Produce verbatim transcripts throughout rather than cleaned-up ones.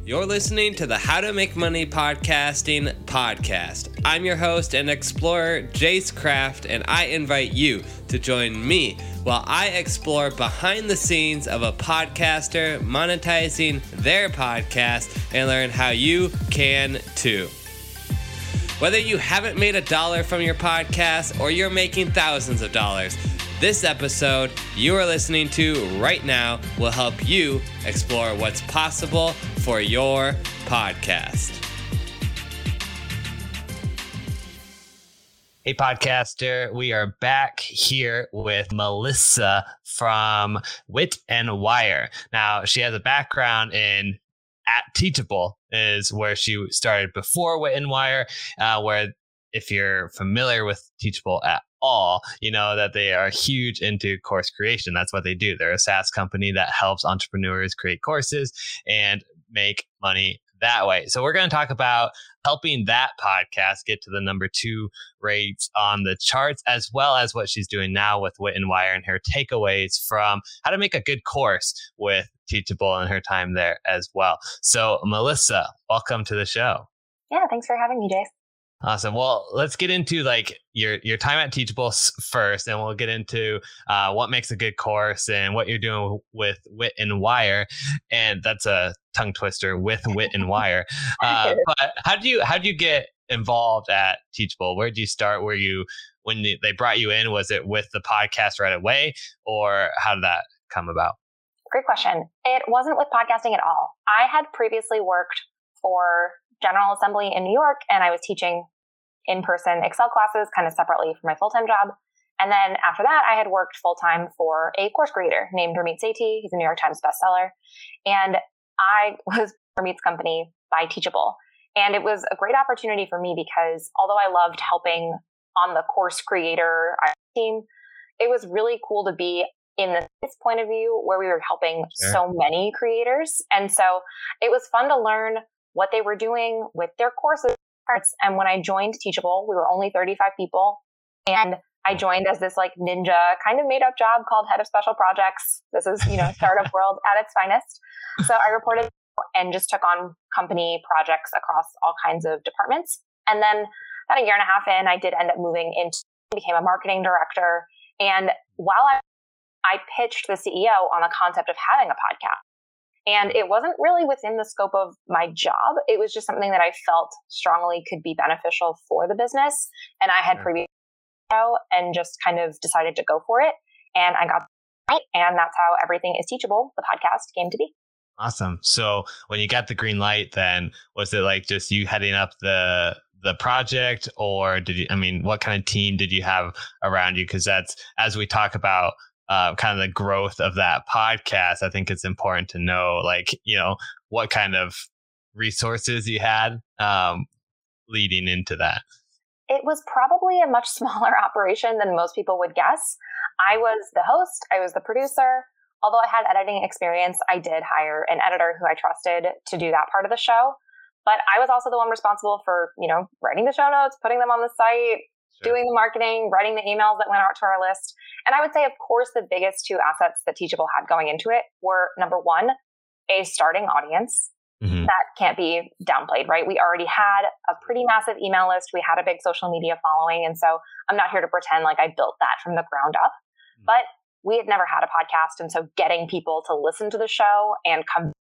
You're listening to the How to Make Money Podcasting podcast. I'm your host and explorer, Jace Craft, and I invite you to join me while I explore behind the scenes of a podcaster monetizing their podcast and learn how you can too. Whether you haven't made a dollar from your podcast or you're making thousands of dollars, this episode you are listening to right now will help you explore what's possible for your podcast. Hey, podcaster. We are back here with Melissa from Wit and Wire. Now, she has a background in at Teachable, is where she started before Wit and Wire, uh, where if you're familiar with Teachable at all, you know that they are huge into course creation. That's what they do. They're a SaaS company that helps entrepreneurs create courses and make money that way. So we're going to talk about helping that podcast get to the number two rates on the charts, as well as what she's doing now with Wit and Wire and her takeaways from how to make a good course with Teachable and her time there as well. So Melissa, welcome to the show. Yeah, thanks for having me, Jace. Awesome. Well, let's get into like your your time at Teachable first, and we'll get into uh, what makes a good course and what you're doing with Wit and Wire. And that's a tongue twister, with Wit and Wire. Uh, but how do you how do you get involved at Teachable? Where did you start? Were you when they brought you in? Was it with the podcast right away, or how did that come about? Great question. It wasn't with podcasting at all. I had previously worked for General Assembly in New York, and I was teaching in-person Excel classes kind of separately from my full-time job. And then after that, I had worked full-time for a course creator named Ramit Sethi. He's a New York Times bestseller. And I was Ramit's company by Teachable. And it was a great opportunity for me because although I loved helping on the course creator team, it was really cool to be in this point of view where we were helping sure. so many creators. And so it was fun to learn what they were doing with their courses. And when I joined Teachable, we were only thirty-five people. And I joined as this like ninja kind of made up job called head of special projects. This is, you know, startup world at its finest. So I reported and just took on company projects across all kinds of departments. And then about a year and a half in, I did end up moving into, became a marketing director. And while I, I pitched the C E O on the concept of having a podcast, and it wasn't really within the scope of my job. It was just something that I felt strongly could be beneficial for the business. And I had yeah. previously and just kind of decided to go for it. And I got right. And that's how Everything is Teachable, the podcast, came to be. Awesome. So when you got the green light, then was it like just you heading up the the project, or did you, I mean, what kind of team did you have around you? Because that's, as we talk about Uh, kind of the growth of that podcast, I think it's important to know, like, you know, what kind of resources you had um, leading into that. It was probably a much smaller operation than most people would guess. I was the host. I was the producer. Although I had editing experience, I did hire an editor who I trusted to do that part of the show. But I was also the one responsible for, you know, writing the show notes, putting them on the site, Sure. doing the marketing, writing the emails that went out to our list. And I would say, of course, the biggest two assets that Teachable had going into it were, number one, a starting audience. Mm-hmm. That can't be downplayed, right? We already had a pretty massive email list. We had a big social media following. And so I'm not here to pretend like I built that from the ground up. Mm-hmm. But we had never had a podcast. And so getting people to listen to the show and come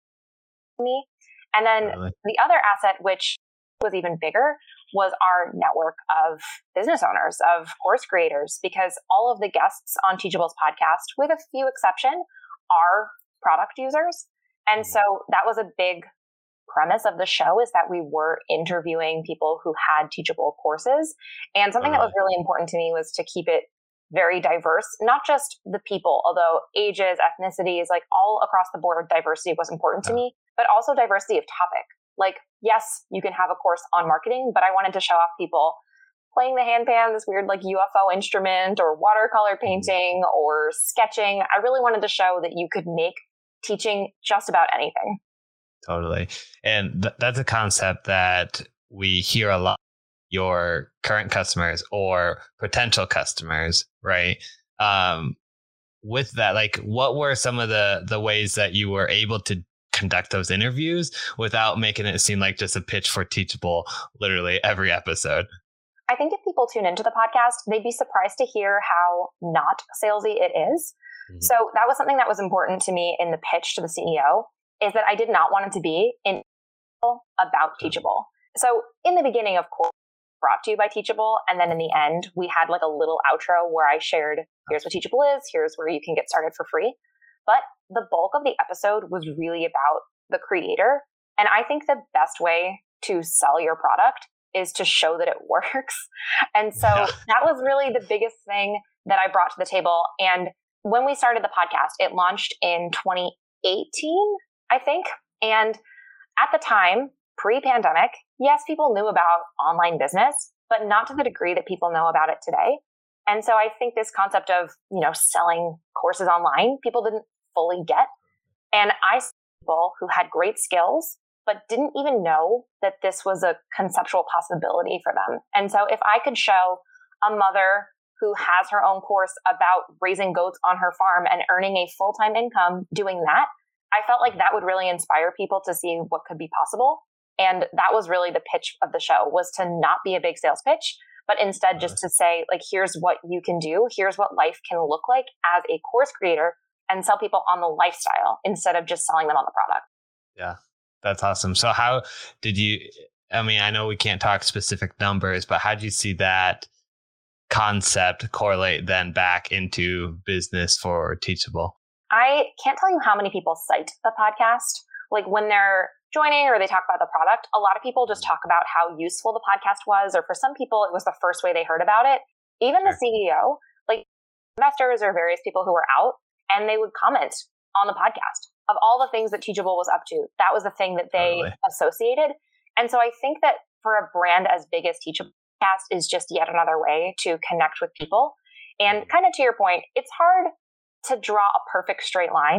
to me. And then really? The other asset, which was even bigger, was our network of business owners, of course creators, because all of the guests on Teachable's podcast, with a few exceptions, are product users. And so that was a big premise of the show, is that we were interviewing people who had Teachable courses. And something uh, that was really important to me was to keep it very diverse, not just the people, although ages, ethnicities, like all across the board, diversity was important yeah. to me, but also diversity of topic. Like, yes, you can have a course on marketing, but I wanted to show off people playing the handpan, this weird like U F O instrument, or watercolor painting, or sketching. I really wanted to show that you could make teaching just about anything. Totally. And th- that's a concept that we hear a lot. Your current customers or potential customers, right? Um, with that, like, what were some of the the ways that you were able to conduct those interviews without making it seem like just a pitch for Teachable literally every episode? I think if people tune into the podcast, they'd be surprised to hear how not salesy it is. Mm-hmm. So that was something that was important to me in the pitch to the C E O, is that I did not want it to be in about Teachable. So in the beginning, of course, brought to you by Teachable. And then in the end, we had like a little outro where I shared, here's what Teachable is, here's where you can get started for free. But the bulk of the episode was really about the creator. And I think the best way to sell your product is to show that it works. And so yeah. that was really the biggest thing that I brought to the table. And when we started the podcast, it launched in twenty eighteen, I think. And at the time, pre-pandemic, yes, people knew about online business, but not to the degree that people know about it today. And so I think this concept of, you know, selling courses online, people didn't fully get. And I saw people who had great skills, but didn't even know that this was a conceptual possibility for them. And so if I could show a mother who has her own course about raising goats on her farm and earning a full-time income doing that, I felt like that would really inspire people to see what could be possible. And that was really the pitch of the show, was to not be a big sales pitch, but instead just to say, like, here's what you can do. Here's what life can look like as a course creator, and sell people on the lifestyle instead of just selling them on the product. Yeah, that's awesome. So how did you, I mean, I know we can't talk specific numbers, but how did you see that concept correlate then back into business for Teachable? I can't tell you how many people cite the podcast. Like when they're joining or they talk about the product, a lot of people just talk about how useful the podcast was, or for some people, it was the first way they heard about it. Even sure. the C E O, like investors or various people who were out, and they would comment on the podcast of all the things that Teachable was up to. That was the thing that they totally. associated. And so I think that for a brand as big as Teachable podcast is just yet another way to connect with people. And kind of to your point, it's hard to draw a perfect straight line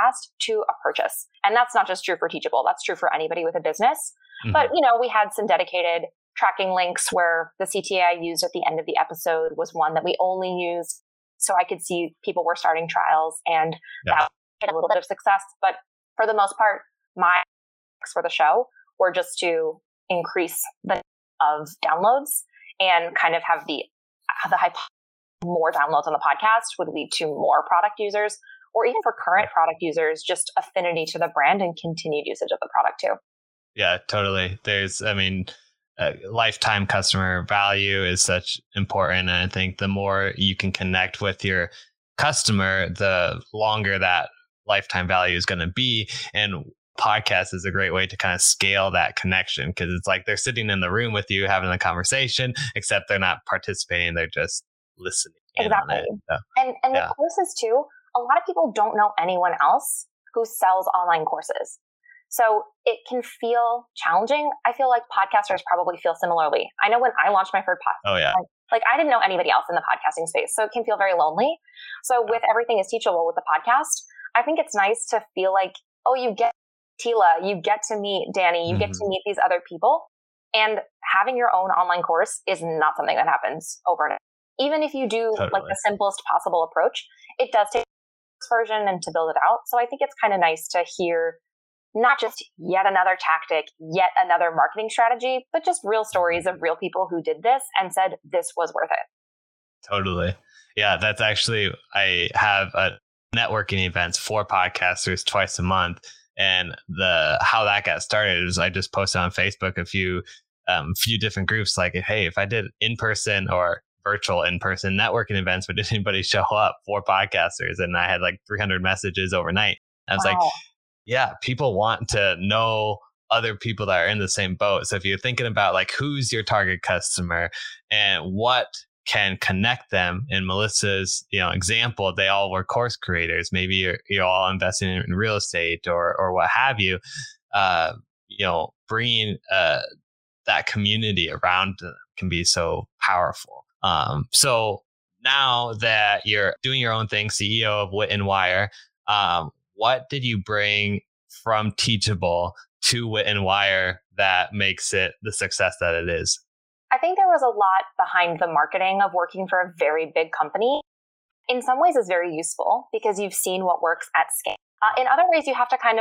to a purchase. And that's not just true for Teachable. That's true for anybody with a business. Mm-hmm. But, you know, we had some dedicated tracking links where the C T A I used at the end of the episode was one that we only used so I could see people were starting trials, and yeah. that had a little bit of success. But for the most part, my for the show were just to increase the of downloads and kind of have the the hypothesis more downloads on the podcast would lead to more product users, or even for current product users, just affinity to the brand and continued usage of the product too. Yeah, totally. There's, I mean, uh, lifetime customer value is such important. And I think the more you can connect with your customer, the longer that lifetime value is going to be. And podcast is a great way to kind of scale that connection, because it's like they're sitting in the room with you having a conversation, except they're not participating. They're just listening. Exactly. On it. So, and and yeah. the courses too, a lot of people don't know anyone else who sells online courses. So it can feel challenging. I feel like podcasters probably feel similarly. I know when I launched my first podcast, oh, yeah. like I didn't know anybody else in the podcasting space. So it can feel very lonely. So with Everything is Teachable with the podcast, I think it's nice to feel like, oh, you get Tila, you get to meet Danny, you mm-hmm. get to meet these other people. And having your own online course is not something that happens overnight. Even if you do totally. like the simplest possible approach, it does take a version and to build it out. So I think it's kind of nice to hear not just yet another tactic, yet another marketing strategy, but just real stories of real people who did this and said this was worth it. Totally. Yeah, that's actually, I have a networking events for podcasters twice a month. And the how that got started is I just posted on Facebook a few um, few different groups like, hey, if I did in-person or virtual in-person networking events, but did anybody show up for podcasters? And I had like three hundred messages overnight. I was wow. like, yeah, people want to know other people that are in the same boat. So if you're thinking about like, who's your target customer and what can connect them, in Melissa's, you know, example, they all were course creators. Maybe you're, you're all investing in real estate or, or what have you, uh, you know, bringing, uh, that community around them can be so powerful. Um, so now that you're doing your own thing, C E O of Wit and Wire, um, what did you bring from Teachable to Wit and Wire that makes it the success that it is? I think there was a lot behind the marketing of working for a very big company. In some ways, it's very useful because you've seen what works at scale. Uh, in other ways, you have to kind of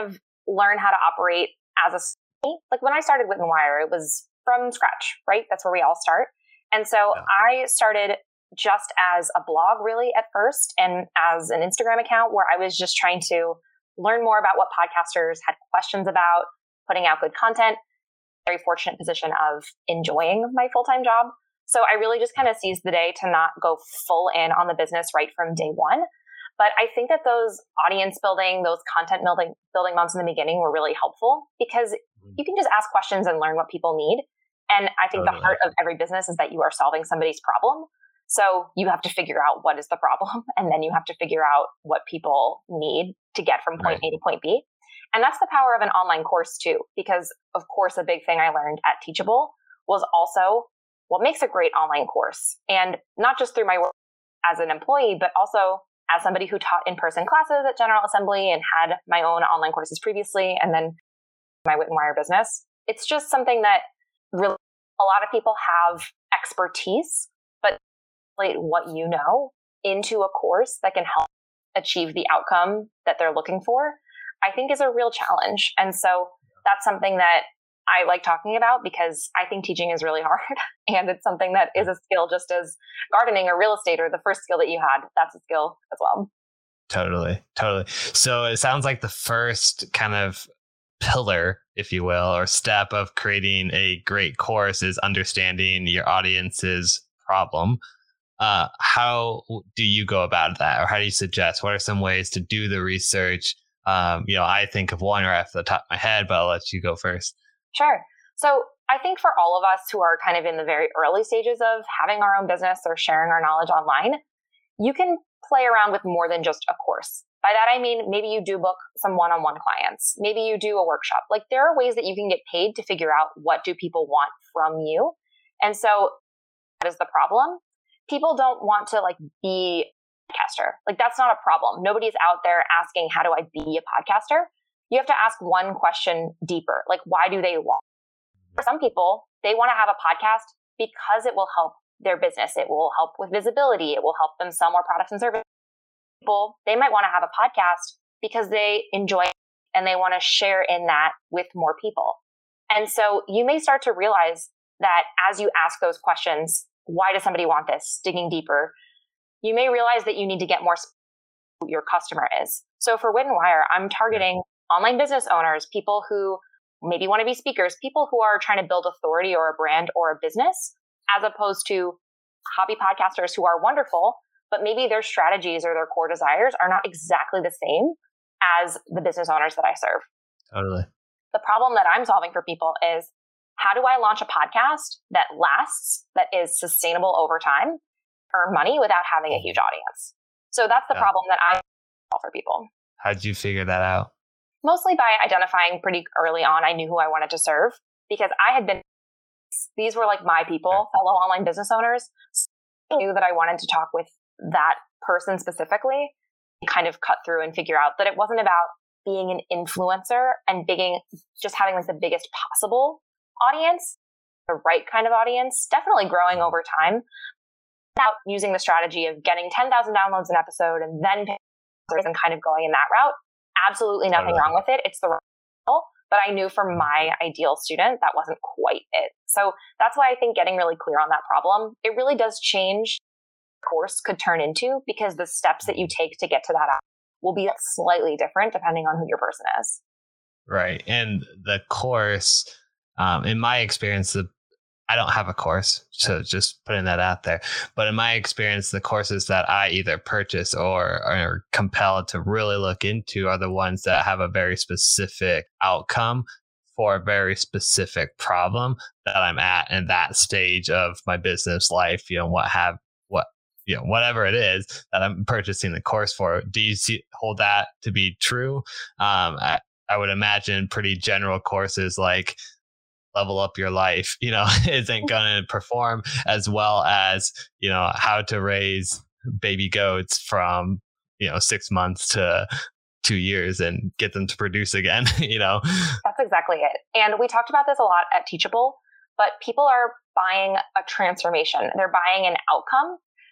learn how to operate as a like when I started Wit and Wire, it was from scratch, right? That's where we all start. And so yeah. I started just as a blog really at first and as an Instagram account where I was just trying to learn more about what podcasters had questions about, putting out good content. Very fortunate position of enjoying my full-time job. So I really just kind of seized the day to not go full in on the business right from day one. But I think that those audience building, those content building, building months in the beginning were really helpful because you can just ask questions and learn what people need. And I think totally. The heart of every business is that you are solving somebody's problem. So you have to figure out what is the problem, and then you have to figure out what people need to get from point right. A to point B. And that's the power of an online course too, because of course, a big thing I learned at Teachable was also what makes a great online course. And not just through my work as an employee, but also as somebody who taught in-person classes at General Assembly and had my own online courses previously, and then my Wit and Wire business. It's just something that really a lot of people have expertise, but what you know into a course that can help achieve the outcome that they're looking for, I think is a real challenge. And so that's something that I like talking about because I think teaching is really hard and it's something that is a skill just as gardening or real estate or the first skill that you had. That's a skill as well. Totally. Totally. So it sounds like the first kind of pillar, if you will, or step of creating a great course is understanding your audience's problem. Uh, how do you go about that? Or how do you suggest? What are some ways to do the research? Um, you know, I think of one right off the top of my head, but I'll let you go first. Sure. So I think for all of us who are kind of in the very early stages of having our own business or sharing our knowledge online, you can play around with more than just a course. By that, I mean, maybe you do book some one-on-one clients. Maybe you do a workshop. Like there are ways that you can get paid to figure out what do people want from you. And so that is the problem. People don't want to like be a podcaster. Like that's not a problem. Nobody's out there asking, how do I be a podcaster? You have to ask one question deeper. Like, why do they want? For some people, they want to have a podcast because it will help their business. It will help with visibility. It will help them sell more products and services. People, they might want to have a podcast because they enjoy it and they want to share in that with more people. And so you may start to realize that as you ask those questions, why does somebody want this? Digging deeper, you may realize that you need to get more who your customer is. So for Wit and Wire, I'm targeting online business owners, people who maybe want to be speakers, people who are trying to build authority or a brand or a business, as opposed to hobby podcasters who are wonderful, but maybe their strategies or their core desires are not exactly the same as the business owners that I serve. Totally. The problem that I'm solving for people is, how do I launch a podcast that lasts, that is sustainable over time, earn money without having a huge audience? So that's the yeah. problem that I solve for people. How did you figure that out? Mostly by identifying pretty early on, I knew who I wanted to serve because I had been, these were like my people, okay. fellow online business owners. So I knew that I wanted to talk with that person specifically, kind of cut through and figure out that it wasn't about being an influencer and bigging, just having like the biggest possible audience, the right kind of audience, definitely growing over time. Without using the strategy of getting ten thousand downloads an episode and then and kind of going in that route. Absolutely nothing totally. wrong with it. It's the right goal. But I knew for my ideal student, that wasn't quite it. So that's why I think getting really clear on that problem, it really does change what the course could turn into, because the steps that you take to get to that will be slightly different depending on who your person is. Right. And the course, um, in my experience, the I don't have a course, so just putting that out there. But in my experience, the courses that I either purchase or are compelled to really look into are the ones that have a very specific outcome for a very specific problem that I'm at in that stage of my business life, you know, what have, what, you know, whatever it is that I'm purchasing the course for. Do you see, hold that to be true? Um, I, I would imagine pretty general courses like level up your life, you know, isn't going to perform as well as, you know, how to raise baby goats from, you know, six months to two years and get them to produce again, you know. That's exactly it. And we talked about this a lot at Teachable, but people are buying a transformation. They're buying an outcome.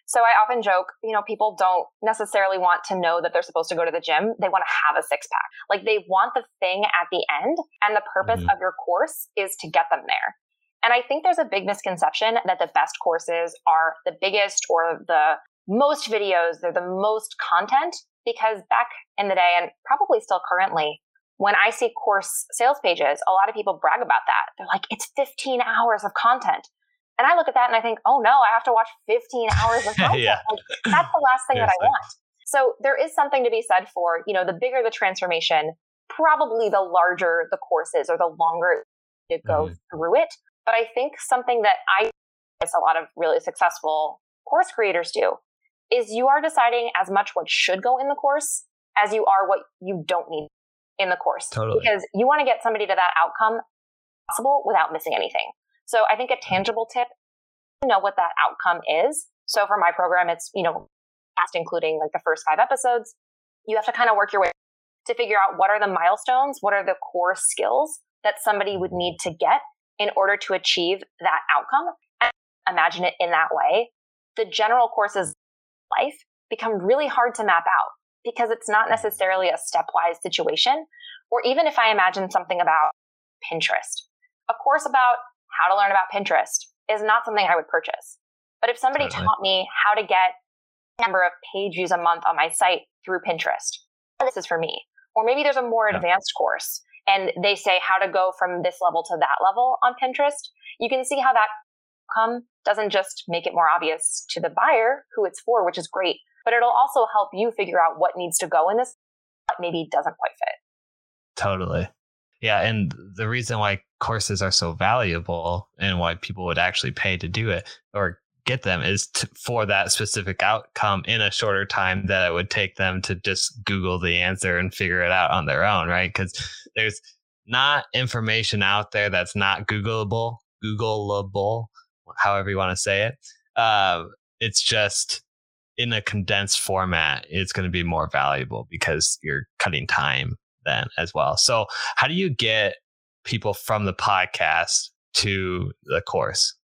So I often joke, you know, people don't necessarily want to know that they're supposed to go to the gym. They want to have a six pack. Like they want the thing at the end, and the purpose mm-hmm. of your course is to get them there. And I think there's a big misconception that the best courses are the biggest or the most videos, they're the most content, because back in the day, and probably still currently, when I see course sales pages, a lot of people brag about that. They're like, it's fifteen hours of content. And I look at that and I think, oh no, I have to watch fifteen hours of content. yeah. Like, that's the last thing that I want. So there is something to be said for, you know, the bigger the transformation, probably the larger the course is or the longer it goes mm. through it. But I think something that I, as a lot of really successful course creators do, is you are deciding as much what should go in the course as you are what you don't need in the course. Totally. Because you want to get somebody to that outcome possible without missing anything. So I think a tangible tip to know what that outcome is. So for my program, it's, you know, past including like the first five episodes, you have to kind of work your way to figure out what are the milestones, what are the core skills that somebody would need to get in order to achieve that outcome. And imagine it in that way. The general courses of life become really hard to map out because it's not necessarily a stepwise situation. Or even if I imagine something about Pinterest, a course about how to learn about Pinterest is not something I would purchase. But if somebody totally. taught me how to get a number of page views a month on my site through Pinterest, this is for me. Or maybe there's a more yeah. advanced course and they say how to go from this level to that level on Pinterest. You can see how that outcome doesn't just make it more obvious to the buyer who it's for, which is great, but it'll also help you figure out what needs to go in this that maybe doesn't quite fit. Totally. Yeah. And the reason why courses are so valuable and why people would actually pay to do it or get them is to, for that specific outcome in a shorter time that it would take them to just Google the answer and figure it out on their own, right? Because there's not information out there that's not Googleable, Googleable, however you want to say it. Uh, it's just in a condensed format, it's going to be more valuable because you're cutting time then as well. So how do you get people from the podcast to the course?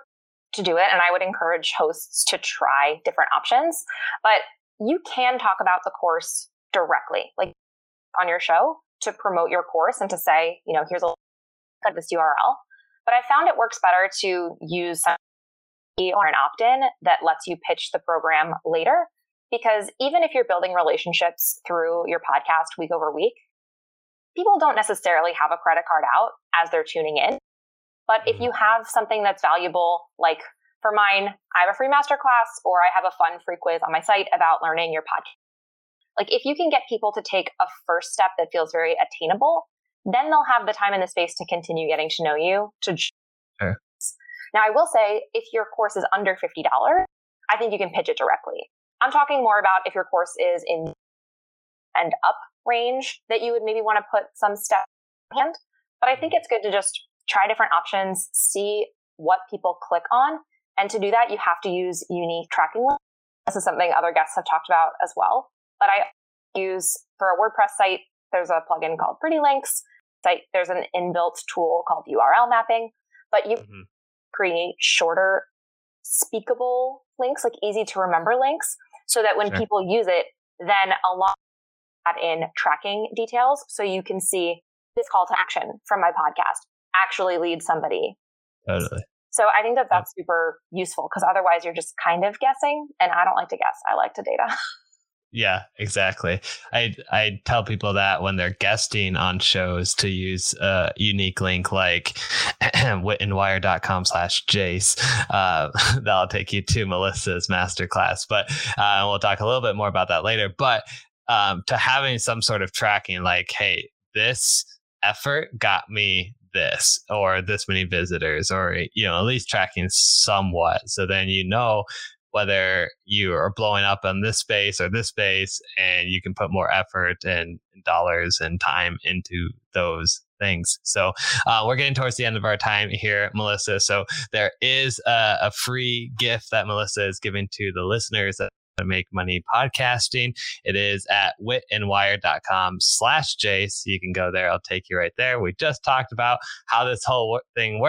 To do it, and I would encourage hosts to try different options, but you can talk about the course directly, like on your show, to promote your course and to say, you know, here's a link to this U R L. But I found it works better to use or an opt-in that lets you pitch the program later, because even if you're building relationships through your podcast week over week, people don't necessarily have a credit card out as they're tuning in. But if you have something that's valuable, like for mine, I have a free masterclass or I have a fun free quiz on my site about learning your podcast. Like if you can get people to take a first step that feels very attainable, then they'll have the time and the space to continue getting to know you. To sure. Now, I will say if your course is under fifty dollars, I think you can pitch it directly. I'm talking more about if your course is in and up range that you would maybe want to put some step in hand. But I think it's good to just try different options, see what people click on. And to do that, you have to use unique tracking links. This is something other guests have talked about as well. But I use, for a WordPress site, there's a plugin called Pretty Links. Site, there's an inbuilt tool called U R L mapping. But you mm-hmm. create shorter, speakable links, like easy to remember links, so that when sure. people use it, then a lot add in tracking details. So you can see this call to action from my podcast actually lead somebody. Totally. So I think that that's yeah. super useful because otherwise you're just kind of guessing, and I don't like to guess. I like to data. Yeah, exactly. I I tell people that when they're guesting on shows to use a unique link like witandwire.com slash Jace. Uh, that'll take you to Melissa's masterclass. But uh, we'll talk a little bit more about that later. But um, to having some sort of tracking like, hey, this effort got me this or this many visitors, or, you know, at least tracking somewhat. So then, you know, whether you are blowing up on this space or this space, and you can put more effort and dollars and time into those things. So uh, we're getting towards the end of our time here, Melissa. So there is a, a free gift that Melissa is giving to the listeners that make money podcasting. It is at witandwire.com slash Jace. You can go there. I'll take you right there. We just talked about how this whole thing works.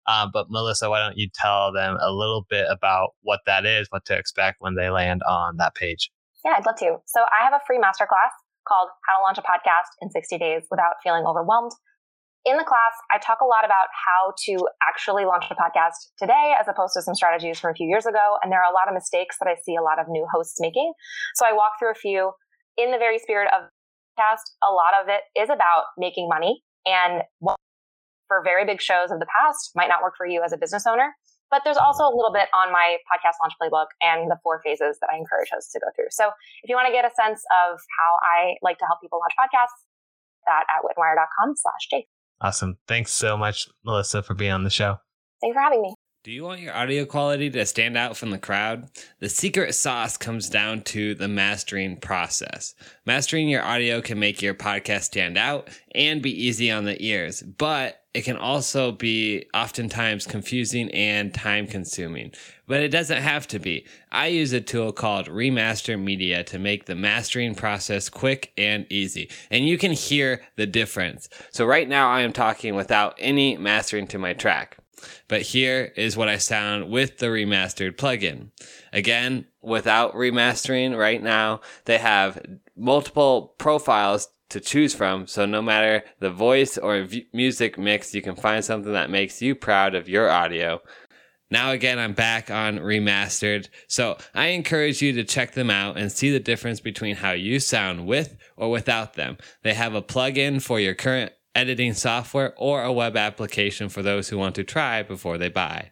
Um, but Melissa, why don't you tell them a little bit about what that is, what to expect when they land on that page? Yeah, I'd love to. So I have a free masterclass called How to Launch a Podcast in sixty days Without Feeling Overwhelmed. In the class, I talk a lot about how to actually launch a podcast today as opposed to some strategies from a few years ago. And there are a lot of mistakes that I see a lot of new hosts making. So I walk through a few in the very spirit of podcast. A lot of it is about making money, and what for very big shows of the past might not work for you as a business owner. But there's also a little bit on my podcast launch playbook and the four phases that I encourage hosts to go through. So if you want to get a sense of how I like to help people launch podcasts, that at witandwire.com slash Jake. Awesome. Thanks so much, Melissa, for being on the show. Thanks for having me. Do you want your audio quality to stand out from the crowd? The secret sauce comes down to the mastering process. Mastering your audio can make your podcast stand out and be easy on the ears, but it can also be oftentimes confusing and time consuming. But it doesn't have to be. I use a tool called Remaster Media to make the mastering process quick and easy. And you can hear the difference. So right now I am talking without any mastering to my track. But here is what I sound with the remastered plugin. Again, without remastering right now, they have multiple profiles to choose from. So no matter the voice or v- music mix, you can find something that makes you proud of your audio. Now again, I'm back on Remastered. So I encourage you to check them out and see the difference between how you sound with or without them. They have a plugin for your current editing software or a web application for those who want to try before they buy.